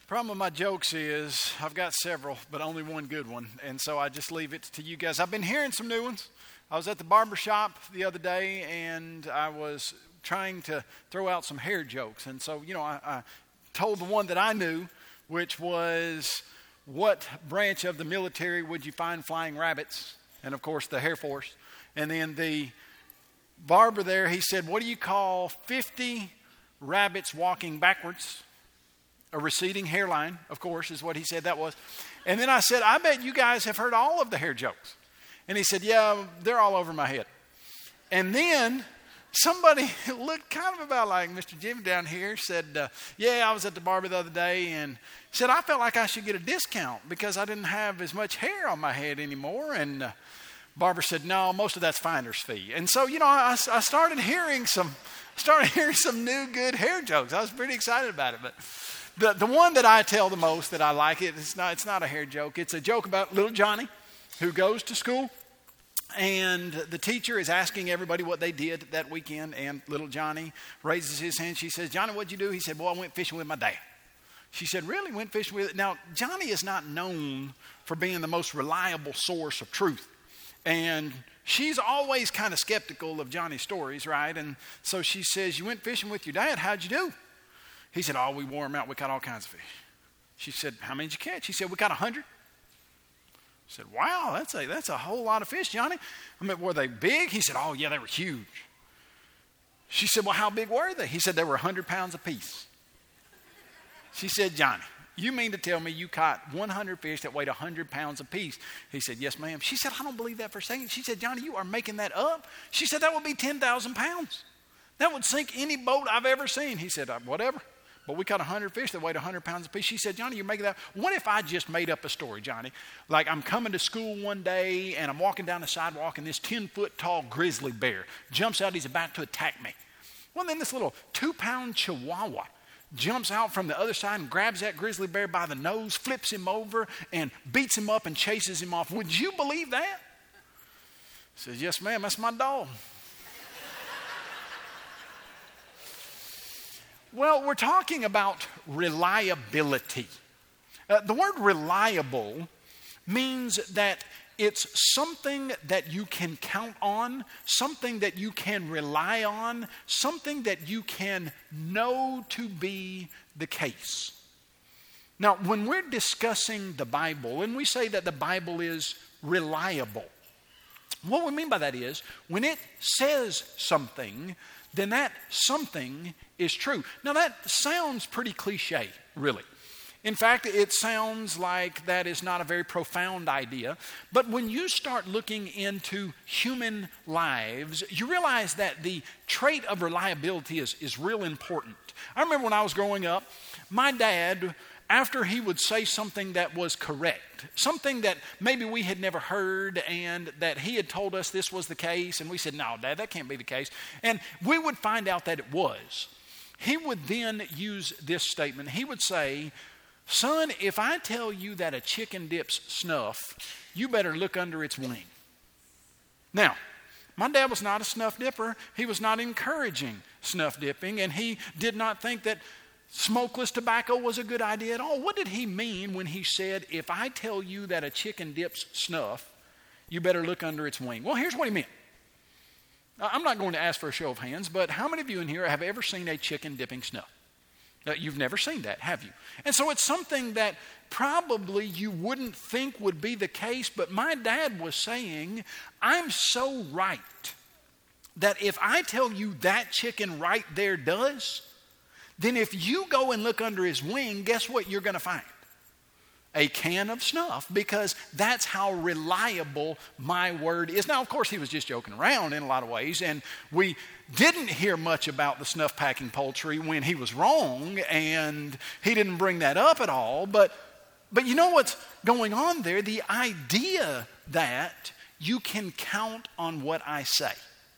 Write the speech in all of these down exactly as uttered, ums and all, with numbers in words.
Problem with my jokes is I've got several, but only one good one. And so I just leave it to you guys. I've been hearing some new ones. I was at the barber shop the other day, and I was trying to throw out some hair jokes. And so, you know, I, I told the one that I knew, which was, what branch of the military would you find flying rabbits? And, of course, the Air Force. And then the barber there, he said, what do you call fifty rabbits walking backwards? A receding hairline, of course, is what he said that was. And then I said, I bet you guys have heard all of the hair jokes. And he said, yeah, they're all over my head. And then somebody looked kind of about like Mister Jim down here, said, uh, yeah, I was at the barber the other day, and said, I felt like I should get a discount because I didn't have as much hair on my head anymore. And uh, barber said, no, most of that's finder's fee. And so, you know, I, I started hearing some, started hearing some new good hair jokes. I was pretty excited about it, but The the one that I tell the most that I like it, it's not, it's not a hair joke. It's a joke about little Johnny who goes to school, and the teacher is asking everybody what they did that weekend, and little Johnny raises his hand. She says, Johnny, what'd you do? He said, well, I went fishing with my dad. She said, really? Went fishing with it? Now, Johnny is not known for being the most reliable source of truth. And she's always kind of skeptical of Johnny's stories, right? And so she says, you went fishing with your dad. How'd you do? He said, oh, we wore them out. We caught all kinds of fish. She said, how many did you catch? He said, we caught a hundred. I said, wow, that's a, that's a whole lot of fish, Johnny. I mean, were they big? He said, oh, yeah, they were huge. She said, well, how big were they? He said, they were one hundred pounds apiece. She said, Johnny, you mean to tell me you caught one hundred fish that weighed one hundred pounds apiece? He said, yes, ma'am. She said, I don't believe that for a second. She said, Johnny, you are making that up. She said, that would be ten thousand pounds. That would sink any boat I've ever seen. He said, whatever. But we caught one hundred fish that weighed one hundred pounds apiece. She said, Johnny, you're making that. What if I just made up a story, Johnny? Like I'm coming to school one day and I'm walking down the sidewalk and this ten-foot tall grizzly bear jumps out. He's about to attack me. Well, then this little two-pound chihuahua jumps out from the other side and grabs that grizzly bear by the nose, flips him over, and beats him up and chases him off. Would you believe that? He says, yes, ma'am, that's my dog. Well, we're talking about reliability. Uh, the word reliable means that it's something that you can count on, something that you can rely on, something that you can know to be the case. Now, when we're discussing the Bible and we say that the Bible is reliable, what we mean by that is when it says something, then that something is true. Now that sounds pretty cliche, really. In fact, it sounds like that is not a very profound idea. But when you start looking into human lives, you realize that the trait of reliability is, is real important. I remember when I was growing up, my dad, after he would say something that was correct, something that maybe we had never heard and that he had told us this was the case, and we said, no, Dad, that can't be the case. And we would find out that it was. He would then use this statement. He would say, son, if I tell you that a chicken dips snuff, you better look under its wing. Now, my dad was not a snuff dipper. He was not encouraging snuff dipping, and he did not think that smokeless tobacco was a good idea at all. What did he mean when he said, if I tell you that a chicken dips snuff, you better look under its wing? Well, here's what he meant. I'm not going to ask for a show of hands, but how many of you in here have ever seen a chicken dipping snuff? Now, you've never seen that, have you? And so it's something that probably you wouldn't think would be the case, but my dad was saying, I'm so right that if I tell you that chicken right there does, then if you go and look under his wing, guess what you're going to find? A can of snuff, because that's how reliable my word is. Now, of course, he was just joking around in a lot of ways, and we didn't hear much about the snuff packing poultry when he was wrong, and he didn't bring that up at all. But, but you know what's going on there? The idea that you can count on what I say.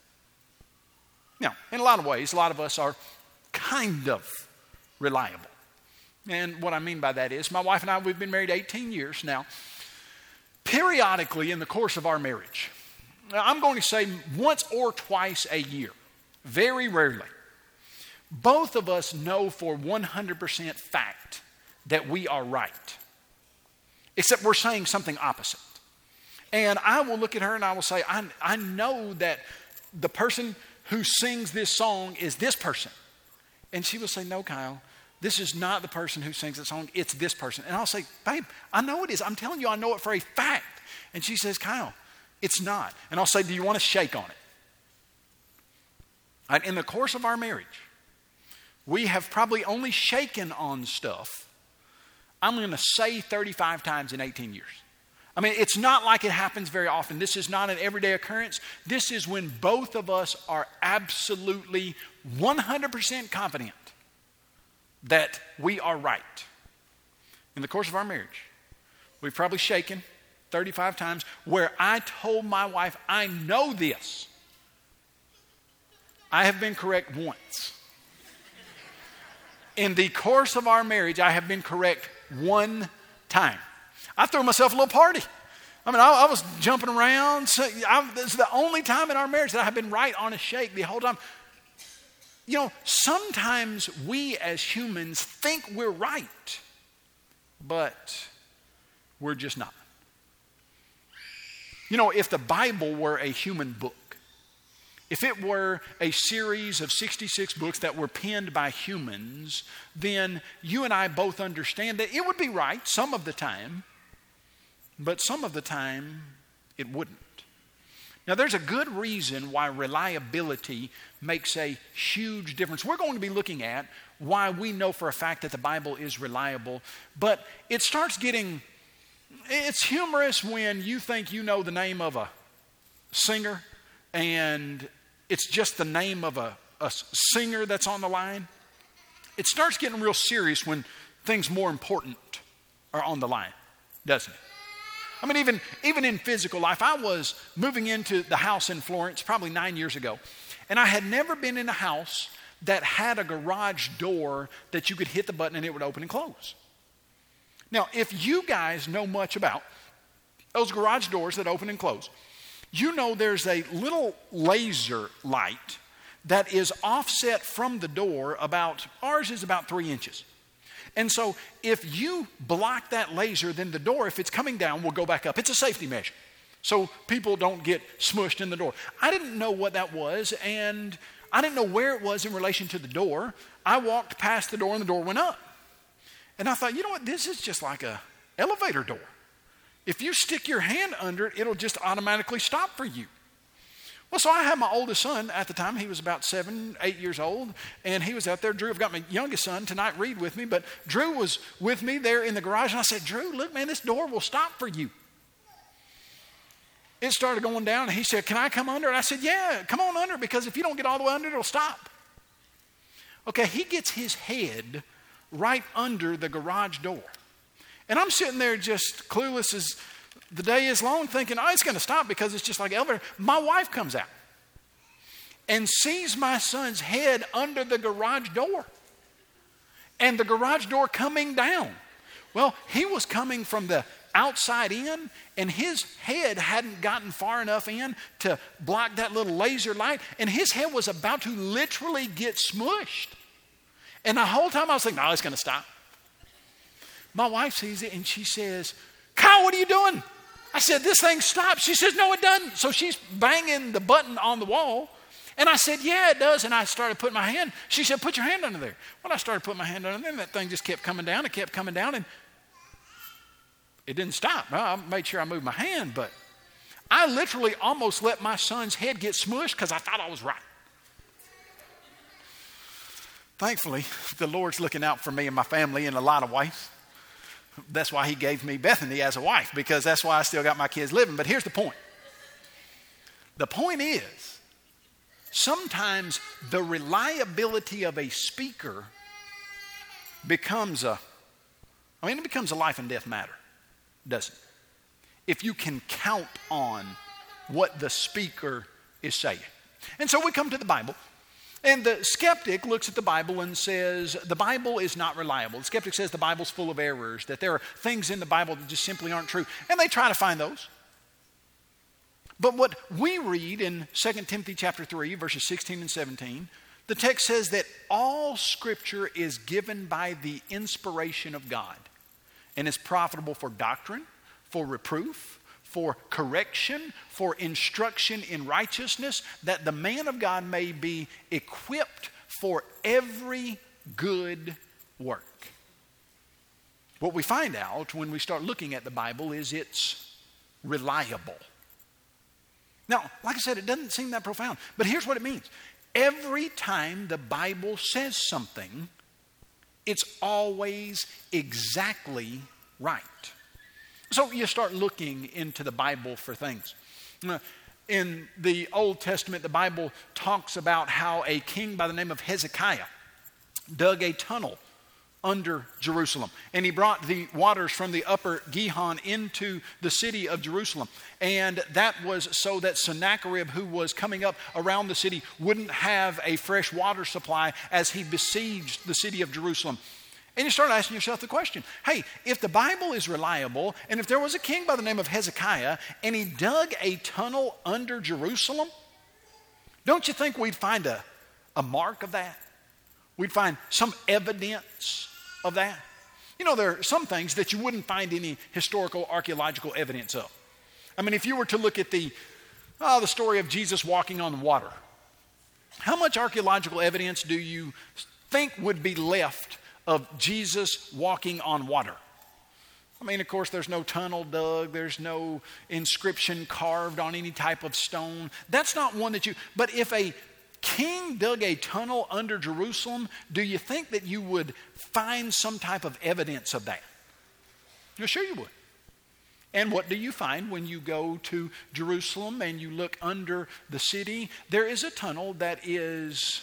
Now, in a lot of ways, a lot of us are kind of reliable. And what I mean by that is, my wife and I, we've been married eighteen years now. Periodically in the course of our marriage, I'm going to say once or twice a year, very rarely, both of us know for one hundred percent fact that we are right. Except we're saying something opposite. And I will look at her and I will say, I, I know that the person who sings this song is this person. And she will say, no, Kyle, this is not the person who sings that song. It's this person. And I'll say, babe, I know it is. I'm telling you, I know it for a fact. And she says, Kyle, it's not. And I'll say, do you want to shake on it? Right, in the course of our marriage, we have probably only shaken on stuff, I'm going to say thirty-five times in eighteen years. I mean, it's not like it happens very often. This is not an everyday occurrence. This is when both of us are absolutely one hundred percent confident that we are right. In the course of our marriage, we've probably shaken thirty-five times where I told my wife, I know this. I have been correct once. In the course of our marriage, I have been correct one time. I threw myself a little party. I mean, I, I was jumping around. So I, this is the only time in our marriage that I have been right on a shake the whole time. You know, sometimes we as humans think we're right, but we're just not. You know, if the Bible were a human book, if it were a series of sixty-six books that were penned by humans, then you and I both understand that it would be right some of the time, but some of the time it wouldn't. Now, there's a good reason why reliability makes a huge difference. We're going to be looking at why we know for a fact that the Bible is reliable, but it starts getting, it's humorous when you think you know the name of a singer and it's just the name of a, a singer that's on the line. It starts getting real serious when things more important are on the line, doesn't it? I mean, even, even in physical life, I was moving into the house in Florence probably nine years ago, and I had never been in a house that had a garage door that you could hit the button and it would open and close. Now, if you guys know much about those garage doors that open and close, you know there's a little laser light that is offset from the door about, ours is about three inches. And so if you block that laser, then the door, if it's coming down, will go back up. It's a safety measure, so people don't get smushed in the door. I didn't know what that was, and I didn't know where it was in relation to the door. I walked past the door, and the door went up. And I thought, you know what, this is just like a elevator door. If you stick your hand under it, it'll just automatically stop for you. Well, so I had my oldest son at the time. He was about seven, eight years old, and he was out there. Drew, I've got my youngest son tonight, Reed, with me, but Drew was with me there in the garage, and I said, Drew, look, man, this door will stop for you. It started going down, and he said, can I come under? And I said, yeah, come on under, because if you don't get all the way under, it'll stop. Okay, he gets his head right under the garage door. And I'm sitting there just clueless as the day is long, thinking, oh, it's going to stop because it's just like elevator. My wife comes out and sees my son's head under the garage door and the garage door coming down. Well, he was coming from the outside in, and his head hadn't gotten far enough in to block that little laser light, and his head was about to literally get smushed. And the whole time I was thinking, no, it's going to stop. My wife sees it and she says, Kyle, what are you doing? I said, this thing stops. She says, no, it doesn't. So she's banging the button on the wall. And I said, yeah, it does. And I started putting my hand. She said, put your hand under there. Well, I started putting my hand under there, and that thing just kept coming down. It kept coming down, and it didn't stop. Well, I made sure I moved my hand, but I literally almost let my son's head get smushed because I thought I was right. Thankfully, the Lord's looking out for me and my family in a lot of ways. That's why he gave me Bethany as a wife, because that's why I still got my kids living. But here's the point. The point is, sometimes the reliability of a speaker becomes a, I mean, it becomes a life and death matter, doesn't it? If you can count on what the speaker is saying. And so we come to the Bible. And the skeptic looks at the Bible and says, the Bible is not reliable. The skeptic says the Bible's full of errors, that there are things in the Bible that just simply aren't true. And they try to find those. But what we read in Second Timothy chapter three, verses sixteen and seventeen, The text says that all Scripture is given by the inspiration of God and is profitable for doctrine, for reproof, for correction, for instruction in righteousness, that the man of God may be equipped for every good work. What we find out when we start looking at the Bible is it's reliable. Now, like I said, it doesn't seem that profound, but here's what it means. Every time the Bible says something, it's always exactly right. So you start looking into the Bible for things. In the Old Testament, the Bible talks about how a king by the name of Hezekiah dug a tunnel under Jerusalem. And he brought the waters from the upper Gihon into the city of Jerusalem. And that was so that Sennacherib, who was coming up around the city, wouldn't have a fresh water supply as he besieged the city of Jerusalem. And you start asking yourself the question, hey, if the Bible is reliable, and if there was a king by the name of Hezekiah, and he dug a tunnel under Jerusalem, don't you think we'd find a, a mark of that? We'd find some evidence of that. You know, there are some things that you wouldn't find any historical archaeological evidence of. I mean, if you were to look at the, oh, the story of Jesus walking on water, how much archaeological evidence do you think would be left of Jesus walking on water? I mean, of course, there's no tunnel dug. There's no inscription carved on any type of stone. That's not one that you, but if a king dug a tunnel under Jerusalem, do you think that you would find some type of evidence of that? No, sure you would. And what do you find when you go to Jerusalem and you look under the city? There is a tunnel that is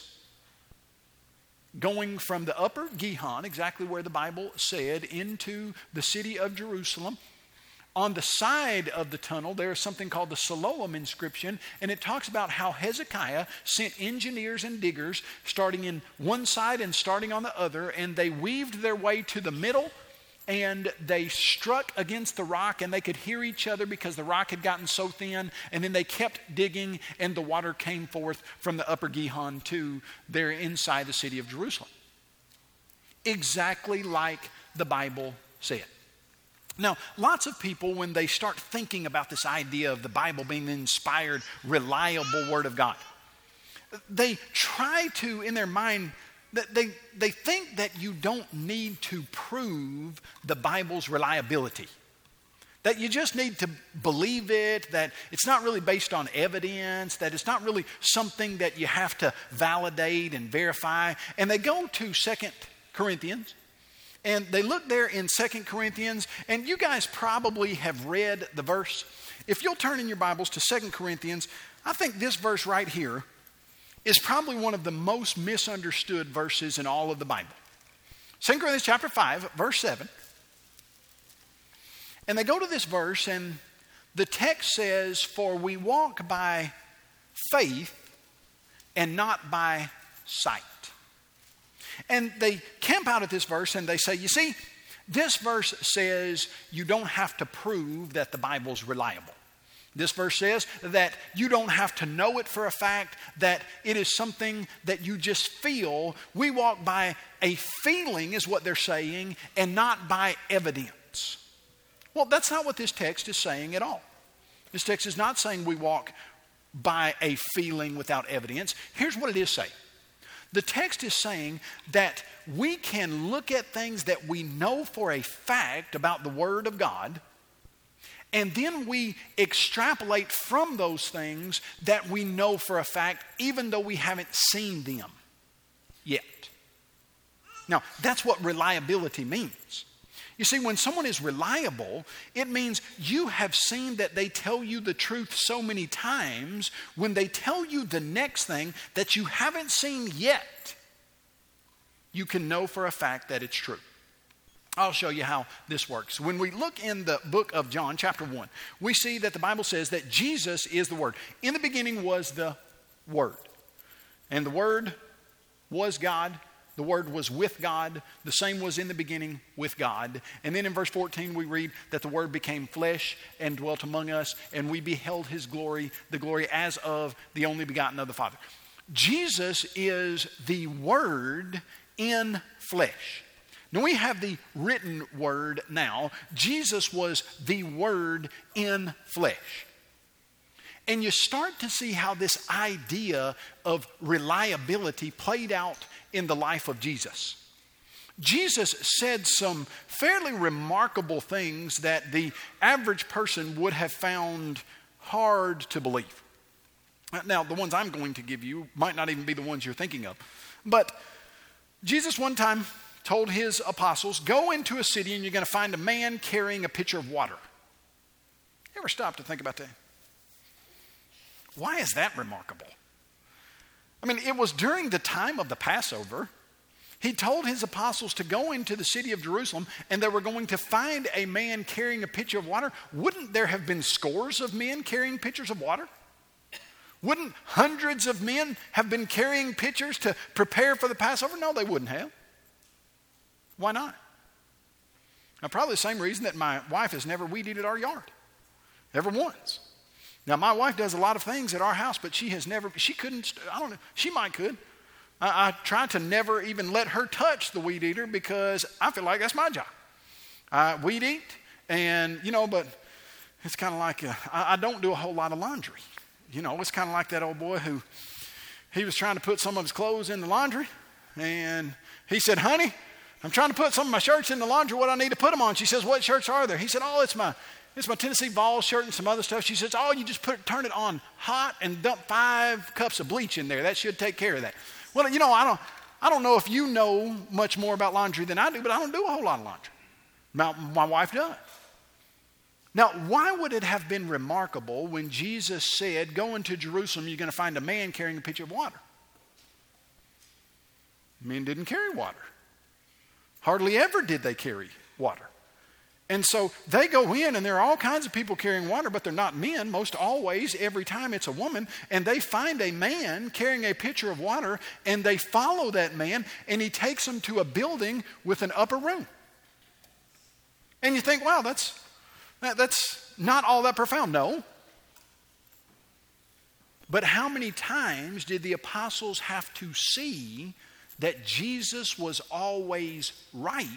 going from the upper Gihon, exactly where the Bible said, into the city of Jerusalem. On the side of the tunnel, there is something called the Siloam inscription, and it talks about how Hezekiah sent engineers and diggers starting in one side and starting on the other, and they weaved their way to the middle, and they struck against the rock, and they could hear each other because the rock had gotten so thin, and then they kept digging, and the water came forth from the upper Gihon to there inside the city of Jerusalem. Exactly like the Bible said. Now, lots of people, when they start thinking about this idea of the Bible being the inspired, reliable Word of God, they try to, in their mind, they, they think that you don't need to prove the Bible's reliability. That you just need to believe it, that it's not really based on evidence, that it's not really something that you have to validate and verify. And they go to Second Corinthians. And they look there in Second Corinthians, and you guys probably have read the verse. If you'll turn in your Bibles to Second Corinthians, I think this verse right here is probably one of the most misunderstood verses in all of the Bible. Second Corinthians chapter five, verse seven. And they go to this verse, and the text says, "For we walk by faith and not by sight." And they camp out at this verse and they say, you see, this verse says you don't have to prove that the Bible's reliable. This verse says that you don't have to know it for a fact, that it is something that you just feel. We walk by a feeling is what they're saying, and not by evidence. Well, that's not what this text is saying at all. This text is not saying we walk by a feeling without evidence. Here's what it is saying. The text is saying that we can look at things that we know for a fact about the Word of God, and then we extrapolate from those things that we know for a fact, even though we haven't seen them yet. Now, that's what reliability means. You see, when someone is reliable, it means you have seen that they tell you the truth so many times. When they tell you the next thing that you haven't seen yet, you can know for a fact that it's true. I'll show you how this works. When we look in the book of John, chapter one, we see that the Bible says that Jesus is the Word. In the beginning was the Word, and the Word was God. The Word was with God. The same was in the beginning with God. And then in verse fourteen, we read that the Word became flesh and dwelt among us, and we beheld His glory, the glory as of the only begotten of the Father. Jesus is the Word in flesh. Now we have the written Word now. Jesus was the Word in flesh. And you start to see how this idea of reliability played out in the life of Jesus. Jesus said some fairly remarkable things that the average person would have found hard to believe. Now, the ones I'm going to give you might not even be the ones you're thinking of. But Jesus one time told his apostles, go into a city and you're going to find a man carrying a pitcher of water. You ever stop to think about that? Why is that remarkable? I mean, it was during the time of the Passover. He told his apostles to go into the city of Jerusalem and they were going to find a man carrying a pitcher of water. Wouldn't there have been scores of men carrying pitchers of water? Wouldn't hundreds of men have been carrying pitchers to prepare for the Passover? No, they wouldn't have. Why not? Now, probably the same reason that my wife has never weed eated our yard. Ever once. Now, my wife does a lot of things at our house, but she has never, she couldn't, I don't know, she might could. I, I try to never even let her touch the weed eater because I feel like that's my job. I weed eat, and, you know, but it's kind of like, a, I, I don't do a whole lot of laundry. You know, it's kind of like that old boy who, he was trying to put some of his clothes in the laundry, and he said, honey, I'm trying to put some of my shirts in the laundry. What do I need to put them on? She says, what shirts are there? He said, oh, it's my it's my Tennessee Vols shirt and some other stuff. She says, oh, you just put turn it on hot and dump five cups of bleach in there. That should take care of that. Well, you know, I don't I don't know if you know much more about laundry than I do, but I don't do a whole lot of laundry. My, my wife does. Now, why would it have been remarkable when Jesus said, go into Jerusalem, you're going to find a man carrying a pitcher of water? Men didn't carry water. Hardly ever did they carry water. And so they go in and there are all kinds of people carrying water, but they're not men. Most always, every time it's a woman. And they find a man carrying a pitcher of water and they follow that man and he takes them to a building with an upper room. And you think, wow, that's, that's not all that profound. No. But how many times did the apostles have to see that Jesus was always right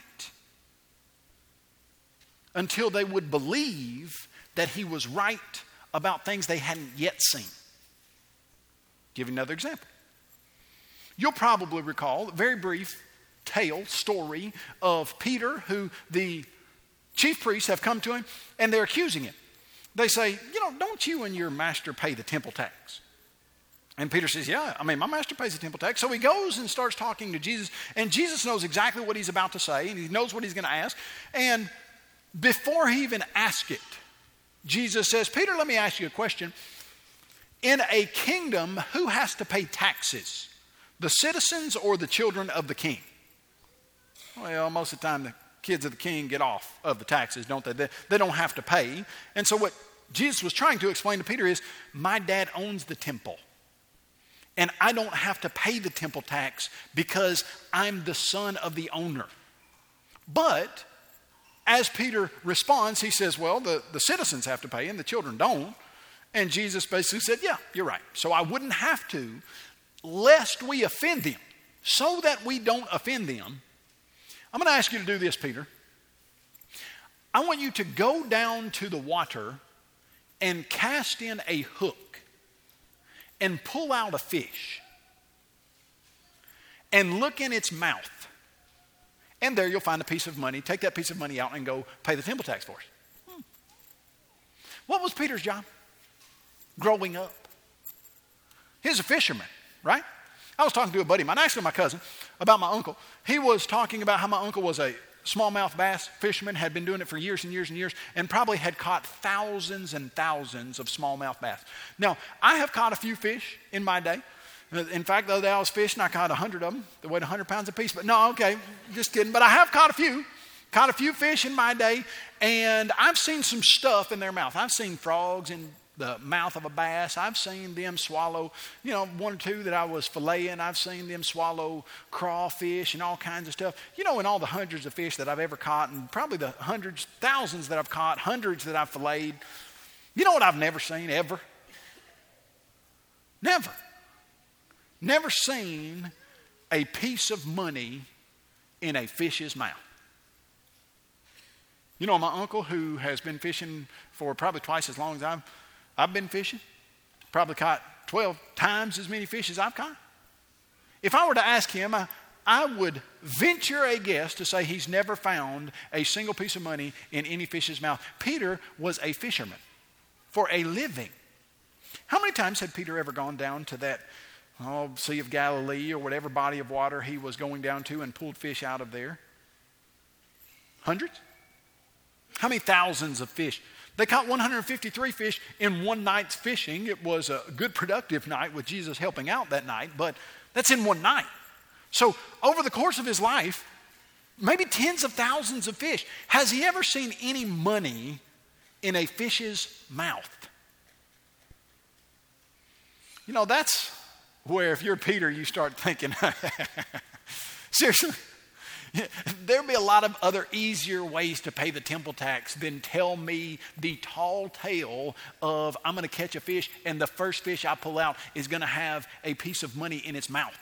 until they would believe that he was right about things they hadn't yet seen? Give you another example. You'll probably recall a very brief tale, story of Peter, who the chief priests have come to him and they're accusing him. They say, you know, don't you and your master pay the temple tax? And Peter says, yeah, I mean, my master pays the temple tax. So he goes and starts talking to Jesus, and Jesus knows exactly what he's about to say, and he knows what he's going to ask. And before he even asks it, Jesus says, Peter, let me ask you a question. In a kingdom, who has to pay taxes? The citizens or the children of the king? Well, most of the time the kids of the king get off of the taxes, don't they? They, they don't have to pay. And so what Jesus was trying to explain to Peter is, my dad owns the temple. And I don't have to pay the temple tax because I'm the son of the owner. But as Peter responds, he says, well, the, the citizens have to pay and the children don't. And Jesus basically said, yeah, you're right. So I wouldn't have to, lest we offend them. So that we don't offend them, I'm going to ask you to do this, Peter. I want you to go down to the water and cast in a hook and pull out a fish and look in its mouth. And there you'll find a piece of money. Take that piece of money out and go pay the temple tax for us. Hmm. What was Peter's job growing up? He was a fisherman, right? I was talking to a buddy of mine, actually my cousin, about my uncle. He was talking about how my uncle was a smallmouth bass fisherman, had been doing it for years and years and years, and probably had caught thousands and thousands of smallmouth bass. Now, I have caught a few fish in my day. In fact, the other day I was fishing, I caught a hundred of them. They weighed a hundred pounds apiece. But no, okay, just kidding. But I have caught a few. Caught a few fish in my day, and I've seen some stuff in their mouth. I've seen frogs in the mouth of a bass. I've seen them swallow, you know, one or two that I was filleting. I've seen them swallow crawfish and all kinds of stuff. You know, in all the hundreds of fish that I've ever caught, and probably the hundreds, thousands that I've caught, hundreds that I've filleted, you know what I've never seen, ever? Never. never seen a piece of money in a fish's mouth. You know, my uncle, who has been fishing for probably twice as long as I've, I've been fishing, probably caught twelve times as many fish as I've caught. If I were to ask him, I, I would venture a guess to say he's never found a single piece of money in any fish's mouth. Peter was a fisherman for a living. How many times had Peter ever gone down to that oh, Sea of Galilee or whatever body of water he was going down to and pulled fish out of there? Hundreds? How many thousands of fish? They caught one hundred fifty-three fish in one night's fishing. It was a good productive night with Jesus helping out that night, but that's in one night. So over the course of his life, maybe tens of thousands of fish. Has he ever seen any money in a fish's mouth? You know, that's where if you're Peter, you start thinking, seriously, there'd be a lot of other easier ways to pay the temple tax than tell me the tall tale of I'm going to catch a fish and the first fish I pull out is going to have a piece of money in its mouth.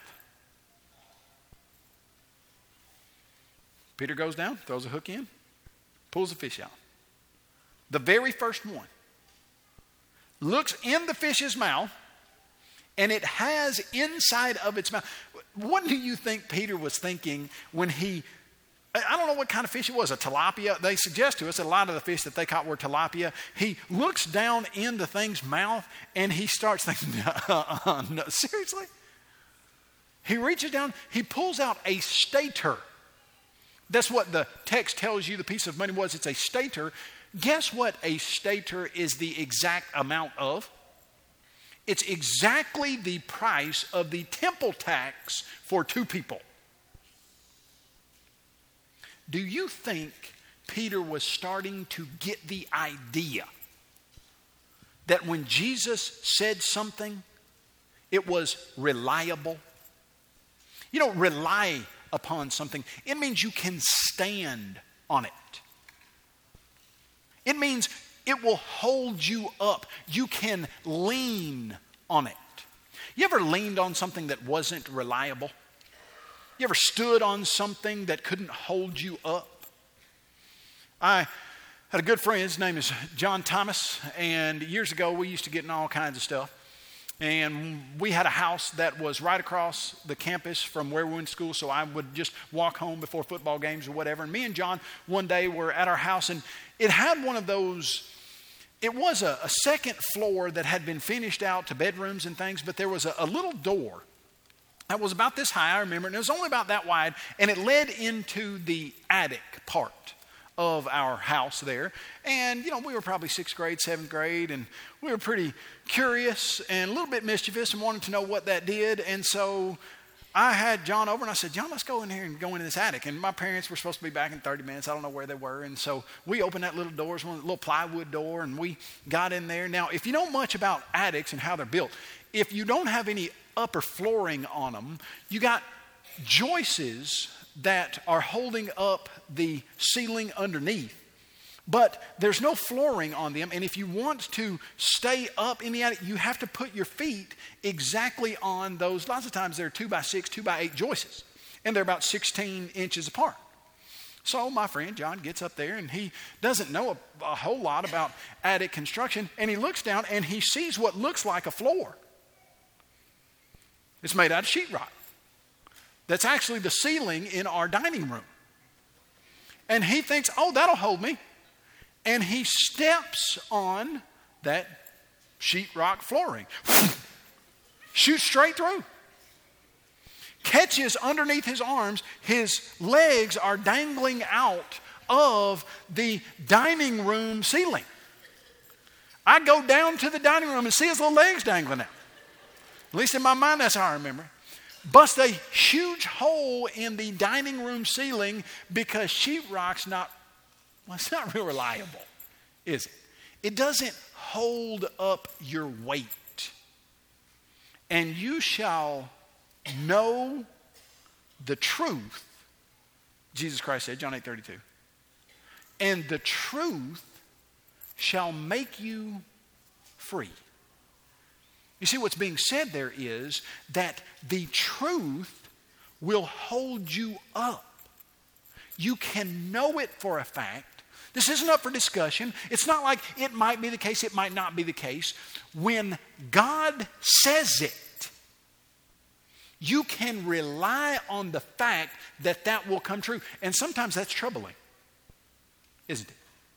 Peter goes down, throws a hook in, pulls the fish out. The very first one looks in the fish's mouth, and it has inside of its mouth. What do you think Peter was thinking when he, I don't know what kind of fish it was, a tilapia? They suggest to us that a lot of the fish that they caught were tilapia. He looks down in the thing's mouth, and he starts thinking, uh, no, seriously? He reaches down, he pulls out a stater. That's what the text tells you the piece of money was. It's a stater. Guess what a stater is the exact amount of? It's exactly the price of the temple tax for two people. Do you think Peter was starting to get the idea that when Jesus said something, it was reliable? You don't rely upon something. It means you can stand on it. It means it will hold you up. You can lean on it. You ever leaned on something that wasn't reliable? You ever stood on something that couldn't hold you up? I had a good friend, his name is John Thomas, and years ago we used to get in all kinds of stuff. And we had a house that was right across the campus from where we went to school, so I would just walk home before football games or whatever. And me and John one day were at our house, and it had one of those, it was a, a second floor that had been finished out to bedrooms and things, but there was a, a little door that was about this high, I remember, and it was only about that wide, and it led into the attic part of our house there. And, you know, we were probably sixth grade, seventh grade, and we were pretty curious and a little bit mischievous and wanted to know what that did. And so I had John over and I said, John, let's go in here and go into this attic. And my parents were supposed to be back in thirty minutes. I don't know where they were. And so we opened that little door, it was one little plywood door, and we got in there. Now, if you know much about attics and how they're built, if you don't have any upper flooring on them, you got joists that are holding up the ceiling underneath. But there's no flooring on them, and if you want to stay up in the attic, you have to put your feet exactly on those. Lots of times they're two by six, two by eight joists, and they're about sixteen inches apart. So my friend John gets up there, and he doesn't know a, a whole lot about attic construction, and he looks down, and he sees what looks like a floor. It's made out of sheetrock. That's actually the ceiling in our dining room. And he thinks, oh, that'll hold me. And he steps on that sheetrock flooring. Shoots straight through. Catches underneath his arms. His legs are dangling out of the dining room ceiling. I go down to the dining room and see his little legs dangling out. At least in my mind, that's how I remember. Bust a huge hole in the dining room ceiling because sheetrock's not, well, it's not real reliable, is it? It doesn't hold up your weight. And you shall know the truth, Jesus Christ said, John eight thirty-two. And the truth shall make you free. You see, what's being said there is that the truth will hold you up. You can know it for a fact. This isn't up for discussion. It's not like it might be the case, it might not be the case. When God says it, you can rely on the fact that that will come true. And sometimes that's troubling, isn't it?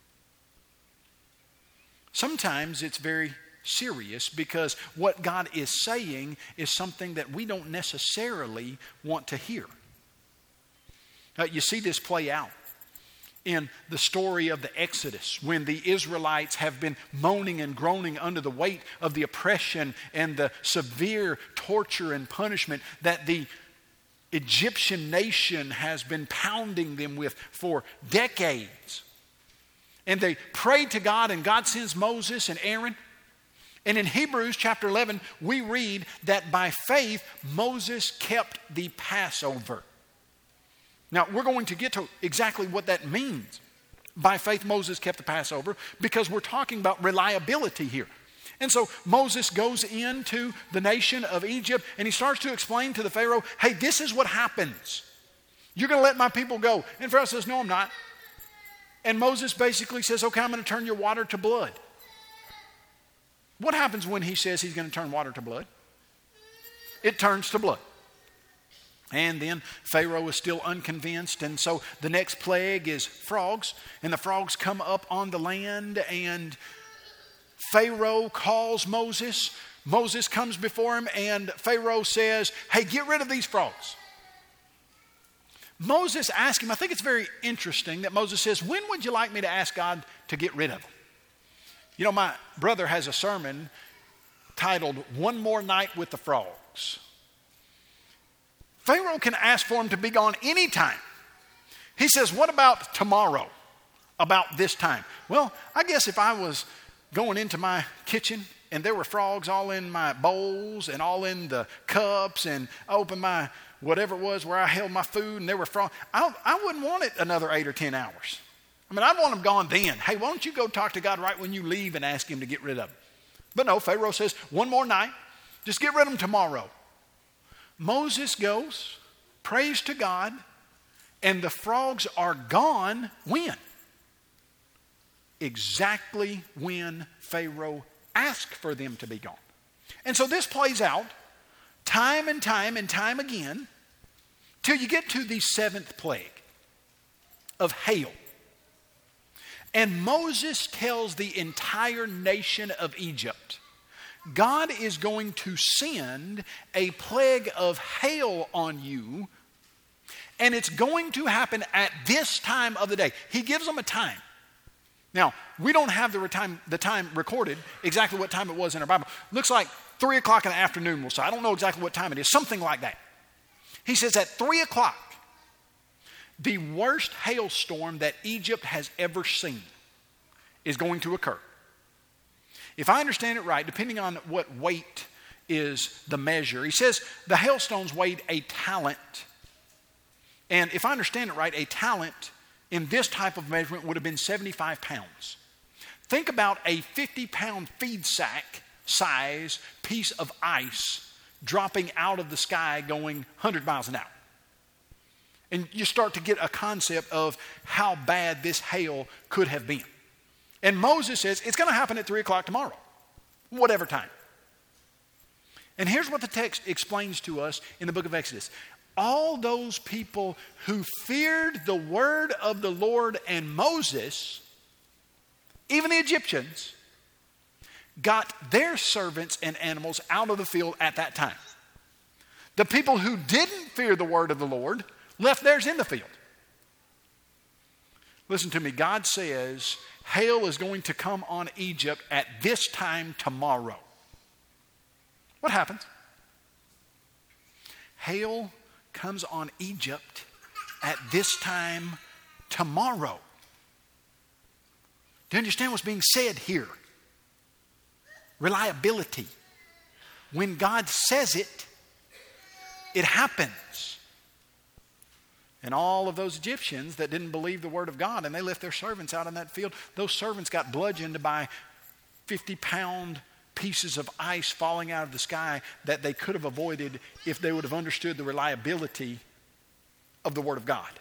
Sometimes it's very serious because what God is saying is something that we don't necessarily want to hear. Uh, you see this play out in the story of the Exodus when the Israelites have been moaning and groaning under the weight of the oppression and the severe torture and punishment that the Egyptian nation has been pounding them with for decades. And they prayed to God, and God sends Moses and Aaron. And in Hebrews chapter eleven, we read that by faith, Moses kept the Passover. Now, we're going to get to exactly what that means. By faith, Moses kept the Passover, because we're talking about reliability here. And so Moses goes into the nation of Egypt, and he starts to explain to the Pharaoh, hey, this is what happens. You're going to let my people go. And Pharaoh says, no, I'm not. And Moses basically says, okay, I'm going to turn your water to blood. What happens when he says he's going to turn water to blood? It turns to blood. And then Pharaoh is still unconvinced, and so the next plague is frogs, and the frogs come up on the land, and Pharaoh calls Moses. Moses comes before him, and Pharaoh says, hey, get rid of these frogs. Moses asks him, I think it's very interesting that Moses says, when would you like me to ask God to get rid of them? You know, my brother has a sermon titled, One More Night with the Frogs. Pharaoh can ask for them to be gone anytime. He says, what about tomorrow? About this time? Well, I guess if I was going into my kitchen and there were frogs all in my bowls and all in the cups, and I opened my whatever it was where I held my food and there were frogs, I, I wouldn't want it another eight or ten hours. I mean, I'd want them gone then. Hey, why don't you go talk to God right when you leave and ask him to get rid of them? But no, Pharaoh says, one more night, just get rid of them tomorrow. Moses goes, prays to God, and the frogs are gone when? Exactly when Pharaoh asked for them to be gone. And so this plays out time and time and time again till you get to the seventh plague of hail. And Moses tells the entire nation of Egypt, God is going to send a plague of hail on you, and it's going to happen at this time of the day. He gives them a time. Now, we don't have the time, the time recorded, exactly what time it was in our Bible. Looks like three o'clock in the afternoon, we'll say. I don't know exactly what time it is, something like that. He says at three o'clock, the worst hailstorm that Egypt has ever seen is going to occur. If I understand it right, depending on what weight is the measure, he says the hailstones weighed a talent. And if I understand it right, a talent in this type of measurement would have been seventy-five pounds. Think about a fifty pound feed sack size piece of ice dropping out of the sky going one hundred miles an hour. And you start to get a concept of how bad this hail could have been. And Moses says, it's going to happen at three o'clock tomorrow, whatever time. And here's what the text explains to us in the book of Exodus. All those people who feared the word of the Lord and Moses, even the Egyptians, got their servants and animals out of the field at that time. The people who didn't fear the word of the Lord left theirs in the field. Listen to me, God says hail is going to come on Egypt at this time tomorrow. What happens? Hail comes on Egypt at this time tomorrow. Do you understand what's being said here? Reliability. When God says it, it happens. And all of those Egyptians that didn't believe the word of God and they left their servants out in that field, those servants got bludgeoned by fifty pound pieces of ice falling out of the sky that they could have avoided if they would have understood the reliability of the Word of God.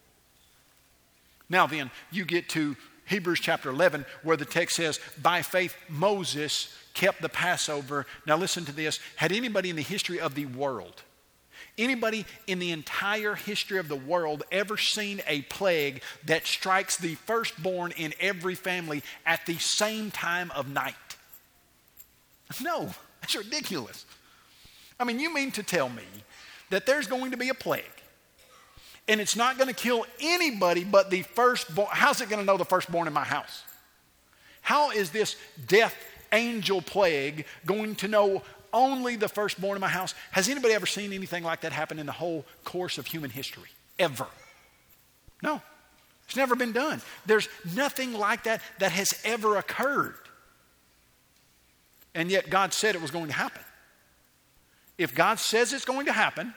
Now then, you get to Hebrews chapter eleven, where the text says, by faith Moses kept the Passover. Now listen to this. Had anybody in the history of the world, anybody in the entire history of the world ever seen a plague that strikes the firstborn in every family at the same time of night? No, that's ridiculous. I mean, you mean to tell me that there's going to be a plague and it's not going to kill anybody but the firstborn? How's it going to know the firstborn in my house? How is this death angel plague going to know only the firstborn in my house? Has anybody ever seen anything like that happen in the whole course of human history? Ever? No. It's never been done. There's nothing like that that has ever occurred. And yet God said it was going to happen. If God says it's going to happen,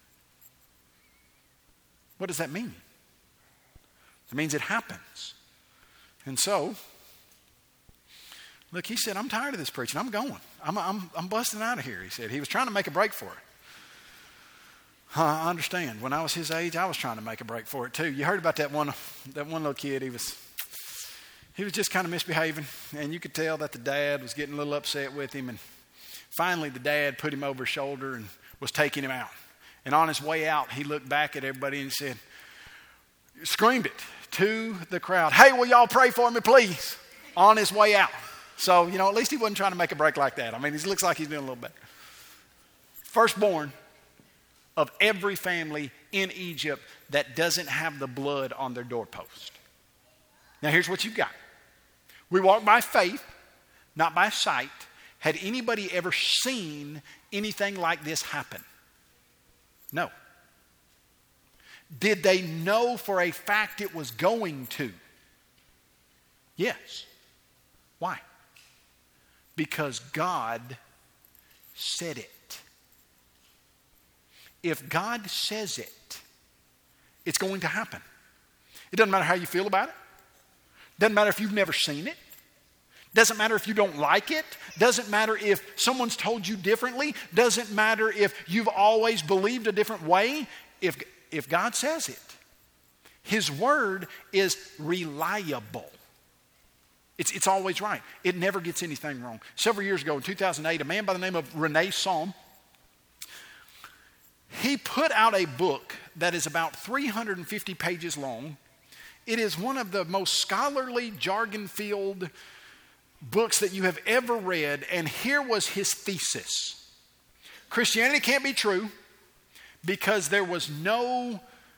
what does that mean? It means it happens. And so, look, he said, I'm tired of this preaching. I'm going. I'm, I'm, I'm busting out of here, he said. He was trying to make a break for it. Uh, I understand. When I was his age, I was trying to make a break for it too. You heard about that one, that one little kid. He was, he was just kind of misbehaving. And you could tell that the dad was getting a little upset with him. And finally, the dad put him over his shoulder and was taking him out. And on his way out, he looked back at everybody and said, screamed it to the crowd, hey, will y'all pray for me, please? On his way out. So, you know, at least he wasn't trying to make a break like that. I mean, he looks like he's doing a little better. Firstborn of every family in Egypt that doesn't have the blood on their doorpost. Now, here's what you've got. We walk by faith, not by sight. Had anybody ever seen anything like this happen? No. Did they know for a fact it was going to? Yes. Why? Because God said it. If God says it, it's going to happen. It doesn't matter how you feel about it. Doesn't matter if you've never seen it. Doesn't matter if you don't like it. Doesn't matter if someone's told you differently. Doesn't matter if you've always believed a different way. If, if God says it, His word is reliable. It's, it's always right. It never gets anything wrong. Several years ago, in two thousand eight, a man by the name of Renee Psalm, he put out a book that is about three hundred fifty pages long. It is one of the most scholarly, jargon-filled books that you have ever read, and here was his thesis. Christianity can't be true because there was no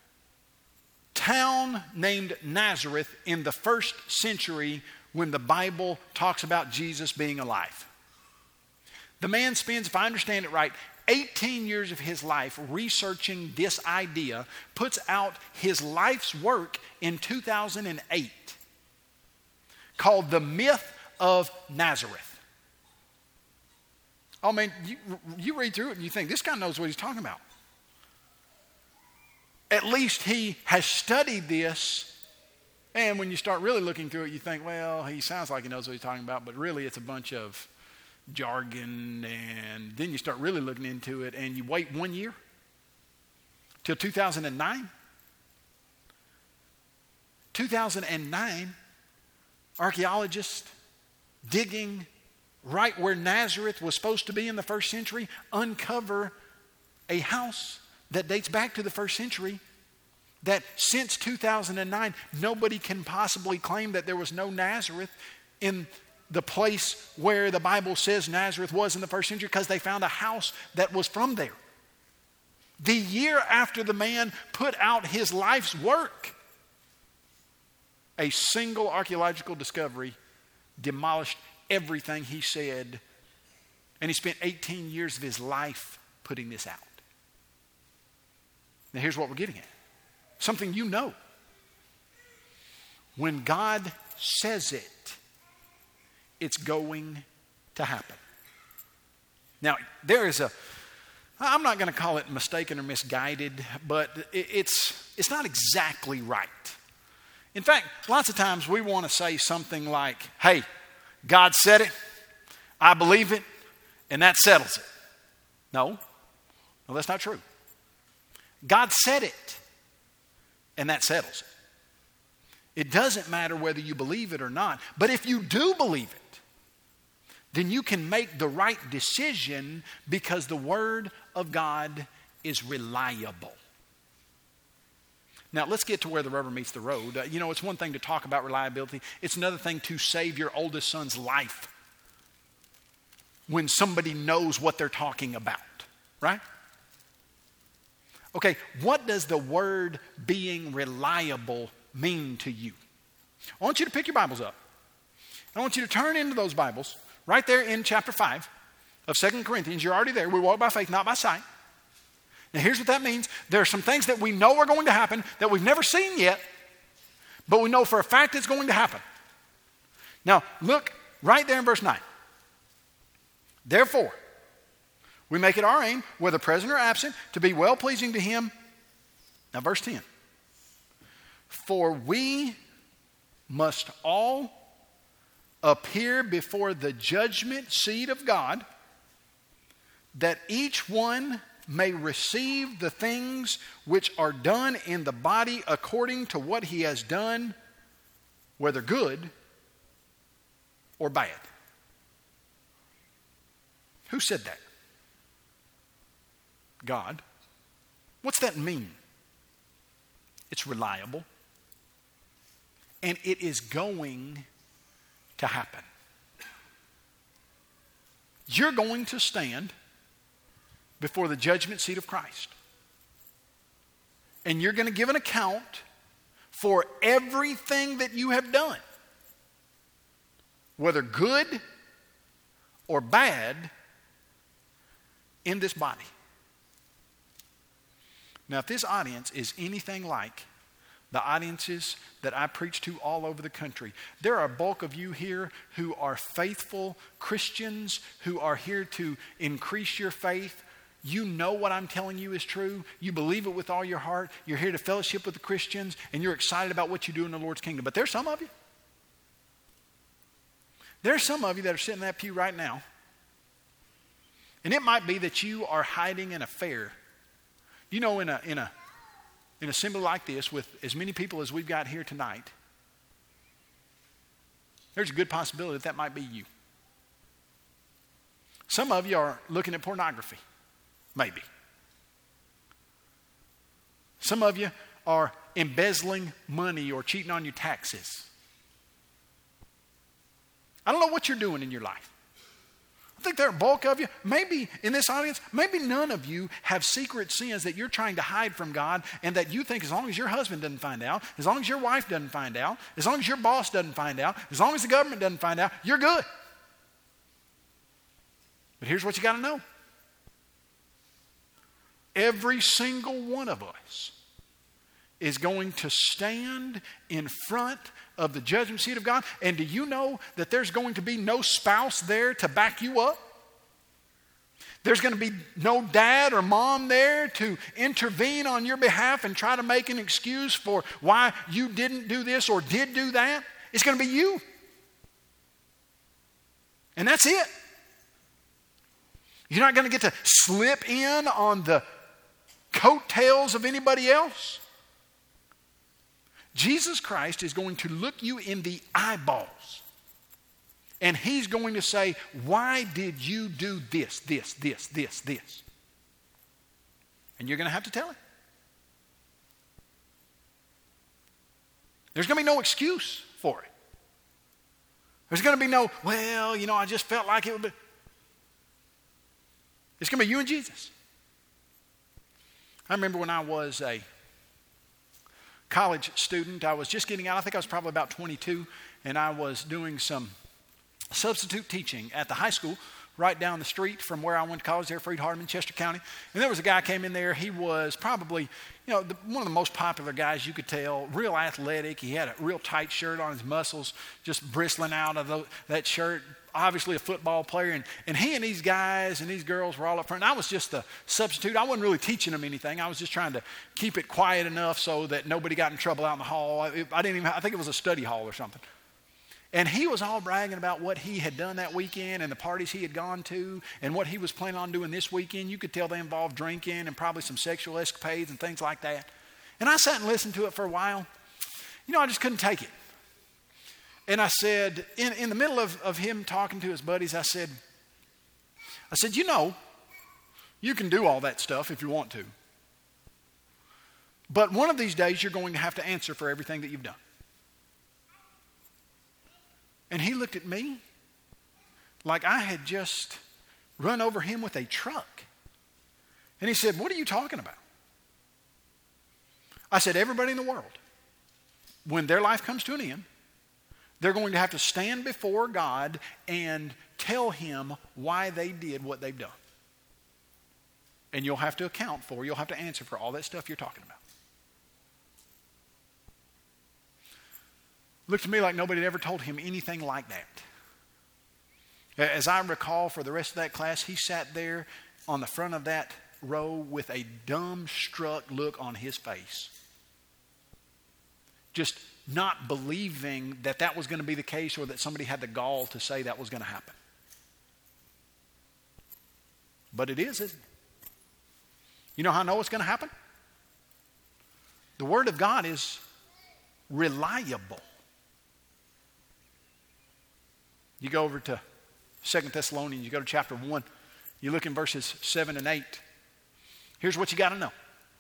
town named Nazareth in the first century when the Bible talks about Jesus being alive. The man spends, if I understand it right, eighteen years of his life researching this idea, puts out his life's work in two thousand eight called The Myth of Nazareth. Oh man, you, you read through it and you think, this guy knows what he's talking about. At least he has studied this. And when you start really looking through it, you think, well, he sounds like he knows what he's talking about, but really it's a bunch of jargon. And then you start really looking into it, and you wait one year till two thousand nine. two thousand nine, archaeologists digging right where Nazareth was supposed to be in the first century, uncover a house that dates back to the first century, that since two thousand nine, nobody can possibly claim that there was no Nazareth in the place where the Bible says Nazareth was in the first century, because they found a house that was from there. The year after the man put out his life's work, a single archaeological discovery demolished everything he said, and he spent eighteen years of his life putting this out. Now here's what we're getting at. Something you know. When God says it, it's going to happen. Now, there is a, I'm not going to call it mistaken or misguided, but it, it's, it's not exactly right. In fact, lots of times we want to say something like, hey, God said it, I believe it, and that settles it. No, no, that's not true. God said it, and that settles it. It doesn't matter whether you believe it or not, but if you do believe it, then you can make the right decision because the Word of God is reliable. Now, let's get to where the rubber meets the road. Uh, you know, it's one thing to talk about reliability. It's another thing to save your oldest son's life when somebody knows what they're talking about, right? Okay, what does the word being reliable mean to you? I want you to pick your Bibles up. I want you to turn into those Bibles right there in chapter five of Second Corinthians. You're already there. We walk by faith, not by sight. Now, here's what that means. There are some things that we know are going to happen that we've never seen yet, but we know for a fact it's going to happen. Now, look right there in verse nine. Therefore, we make it our aim, whether present or absent, to be well-pleasing to him. Now, verse ten. For we must all appear before the judgment seat of God, that each one may receive the things which are done in the body according to what he has done, whether good or bad. Who said that? God. What's that mean? It's reliable. And it is going to happen. You're going to stand before the judgment seat of Christ. And you're going to give an account for everything that you have done, whether good or bad, in this body. Now, if this audience is anything like the audiences that I preach to all over the country, there are a bulk of you here who are faithful Christians who are here to increase your faith. You know what I'm telling you is true. You believe it with all your heart. You're here to fellowship with the Christians, and you're excited about what you do in the Lord's kingdom. But there's some of you. There's some of you that are sitting in that pew right now, and it might be that you are hiding an affair. You know, in a in a in an assembly like this, with as many people as we've got here tonight, there's a good possibility that that might be you. Some of you are looking at pornography, maybe. Some of you are embezzling money or cheating on your taxes. I don't know what you're doing in your life. I think there are a bulk of you, maybe in this audience, maybe none of you have secret sins that you're trying to hide from God, and that you think as long as your husband doesn't find out, as long as your wife doesn't find out, as long as your boss doesn't find out, as long as the government doesn't find out, you're good. But here's what you got to know. Every single one of us is going to stand in front of the judgment seat of God. And do you know that there's going to be no spouse there to back you up? There's going to be no dad or mom there to intervene on your behalf and try to make an excuse for why you didn't do this or did do that. It's going to be you. And that's it. You're not going to get to slip in on the coattails of anybody else. Jesus Christ is going to look you in the eyeballs, and he's going to say, why did you do this, this, this, this, this? And you're going to have to tell him. There's going to be no excuse for it. There's going to be no, well, you know, I just felt like it would be. It's going to be you and Jesus. I remember when I was a college student, I was just getting out. I think I was probably about twenty-two, and I was doing some substitute teaching at the high school right down the street from where I went to college there, Freed Hardeman, Chester County. And there was a guy came in there. He was probably, you know, the, one of the most popular guys you could tell, real athletic. He had a real tight shirt on, his muscles just bristling out of the, that shirt. Obviously a football player, and, and he and these guys and these girls were all up front. And I was just the substitute. I wasn't really teaching them anything. I was just trying to keep it quiet enough so that nobody got in trouble out in the hall. I, I didn't even, I think it was a study hall or something. And he was all bragging about what he had done that weekend and the parties he had gone to and what he was planning on doing this weekend. You could tell they involved drinking and probably some sexual escapades and things like that. And I sat and listened to it for a while. You know, I just couldn't take it. And I said, in, in the middle of, of him talking to his buddies, I said, I said, you know, you can do all that stuff if you want to. But one of these days, you're going to have to answer for everything that you've done. And he looked at me like I had just run over him with a truck. And he said, what are you talking about? I said, everybody in the world, when their life comes to an end, they're going to have to stand before God and tell him why they did what they've done. And you'll have to account for, you'll have to answer for all that stuff you're talking about. Looked to me like nobody had ever told him anything like that. As I recall, for the rest of that class, he sat there on the front of that row with a dumbstruck look on his face. Just not believing that that was going to be the case or that somebody had the gall to say that was going to happen. But it is, isn't it? You know how I know it's going to happen? The Word of God is reliable. You go over to Second Thessalonians, you go to chapter one, you look in verses seven and eight. Here's what you got to know.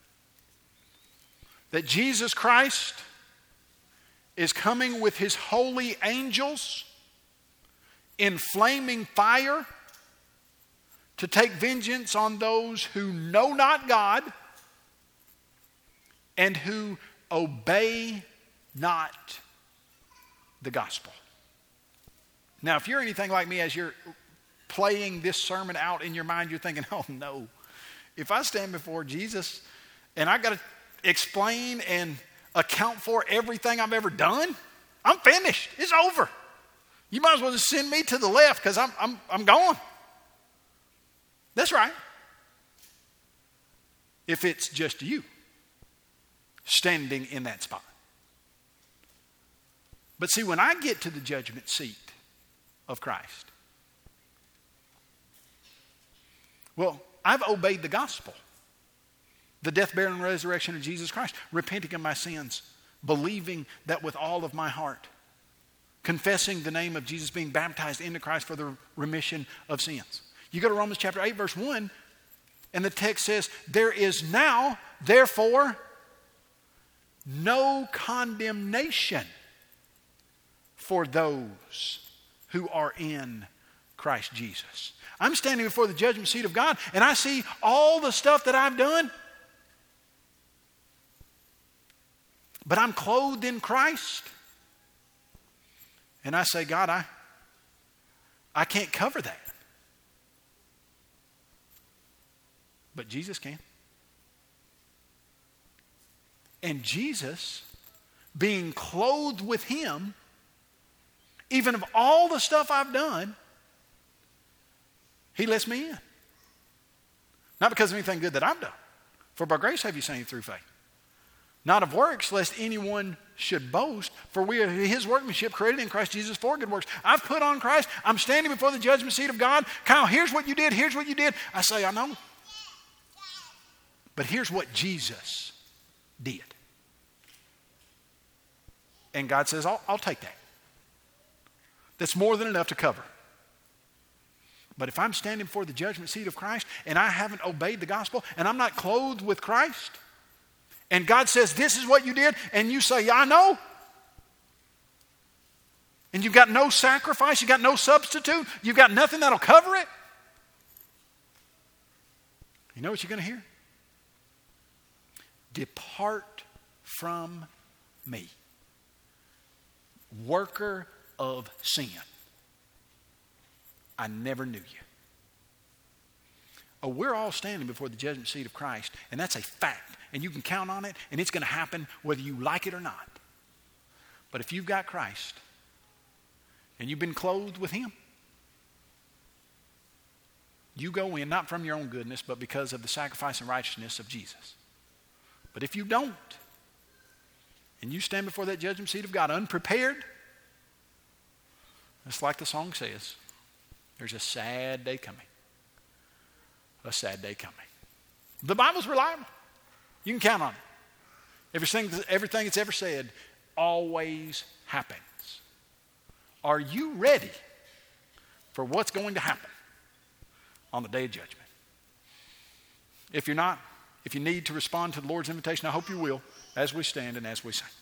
That Jesus Christ is coming with his holy angels in flaming fire to take vengeance on those who know not God and who obey not the gospel. Now, if you're anything like me, as you're playing this sermon out in your mind, you're thinking, oh no, if I stand before Jesus and I got to explain and account for everything I've ever done, I'm finished. It's over. You might as well just send me to the left because I'm, I'm, I'm gone. That's right. If it's just you standing in that spot. But see, when I get to the judgment seat of Christ, well, I've obeyed the gospel. The death, burial, and resurrection of Jesus Christ. Repenting of my sins. Believing that with all of my heart. Confessing the name of Jesus, being baptized into Christ for the remission of sins. You go to Romans chapter eight, verse one, and the text says, there is now, therefore, no condemnation for those who are in Christ Jesus. I'm standing before the judgment seat of God, and I see all the stuff that I've done. But I'm clothed in Christ. And I say, God, I, I can't cover that. But Jesus can. And Jesus, being clothed with him, even of all the stuff I've done, he lets me in. Not because of anything good that I've done. For by grace have you saved through faith. Not of works, lest anyone should boast. For we are his workmanship, created in Christ Jesus for good works. I've put on Christ. I'm standing before the judgment seat of God. Kyle, here's what you did. Here's what you did. I say, I know. But here's what Jesus did. And God says, I'll, I'll take that. That's more than enough to cover. But if I'm standing before the judgment seat of Christ and I haven't obeyed the gospel and I'm not clothed with Christ, and God says, this is what you did, and you say, yeah, I know. And you've got no sacrifice, you've got no substitute, you've got nothing that'll cover it. You know what you're going to hear? Depart from me, worker of sin. I never knew you. Oh, we're all standing before the judgment seat of Christ, and that's a fact. And you can count on it, and it's going to happen whether you like it or not. But if you've got Christ, and you've been clothed with him, you go in not from your own goodness, but because of the sacrifice and righteousness of Jesus. But if you don't, and you stand before that judgment seat of God unprepared, It's like the song says, there's a sad day coming. A sad day coming. The Bible's reliable. You can count on it. Everything, everything it's ever said always happens. Are you ready for what's going to happen on the day of judgment? If you're not, if you need to respond to the Lord's invitation, I hope you will as we stand and as we sing.